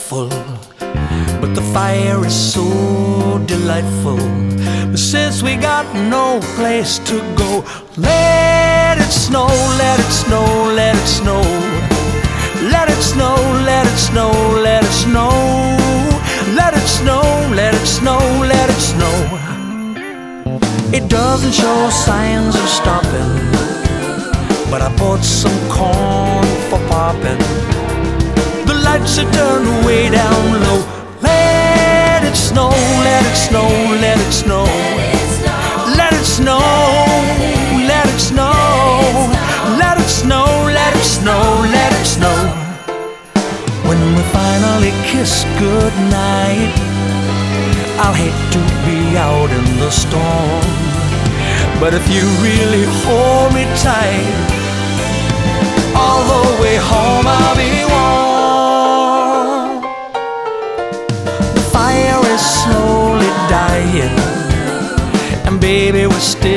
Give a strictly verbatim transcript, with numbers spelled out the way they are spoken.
frightful, but the fire is so delightful. Since we got no place to go, let it snow, let it snow, let it snow. Let it snow, let it snow, let it snow. Let it snow, let it snow, let it snow. It doesn't show signs of stopping, but I bought some corn for popping. The lights are turned way down low. Let it snow, let it snow, let it snow. Let it snow, let it snow. Let it snow, let it snow, let it snow. When we finally kiss goodnight, I'll hate to be out in the storm, but if you really hold me tight, all the way home I'll be warm. The fire is slowly dying, and baby we're still